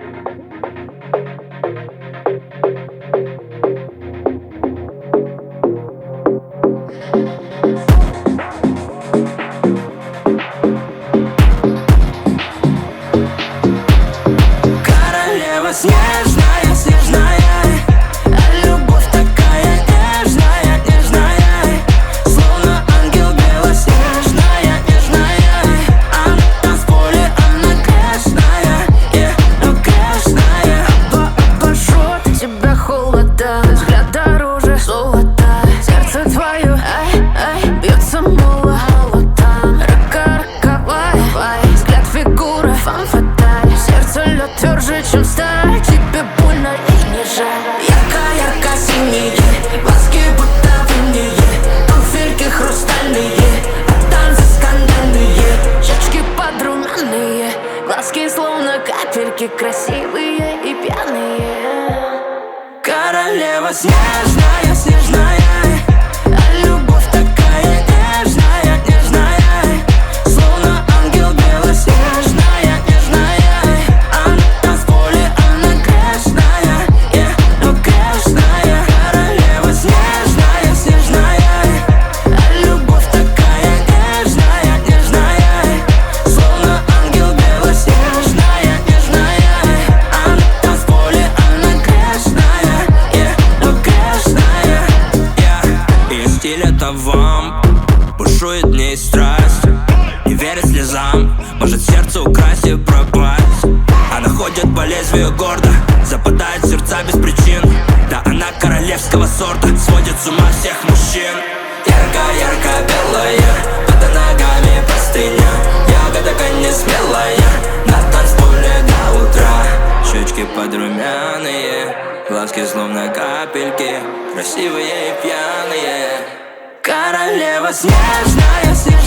Королева снежная, снежная, а любовь такая нежная, нежная, словно ангел белоснежная, нежная. А на танцполе она грешная, но грешная. Обожжет тебя холода, взгляд дороже золота. Сердце твое, бьется молотом. Роковая, взгляд фигура, фан-фаталь. Сердце лед тверже, чем сталь. Тебе больно и не жаль. Ярко-ярко-синие глазки будто винные, туфельки хрустальные, а танцы скандальные. Щечки подрумянные, глазки словно капельки, красивые и пьяные. Королева снежная, снежная, а любовь такая нежная, нежная, словно ангел белоснежная, нежная. А на танцполе она грешная, но грешная. Королева снежная, снежная, а любовь такая нежная, нежная, словно ангел белоснежная, нежная. А на танцполе она грешная, но грешная. Ее стиль это вам бушует в ней страсть, не верит слезам, может сердце украсть и пропасть. Она ходит по лезвию гордо, западает в сердца без причин. Да она королевского сорта, сводит с ума всех мужчин. Ярко-ярко белая, под ногами простыня, ягода не смелая, на танцполе до утра. Щечки подрумяные, глазки словно капельки, красивые и пьяные. Королева снежная, снежная.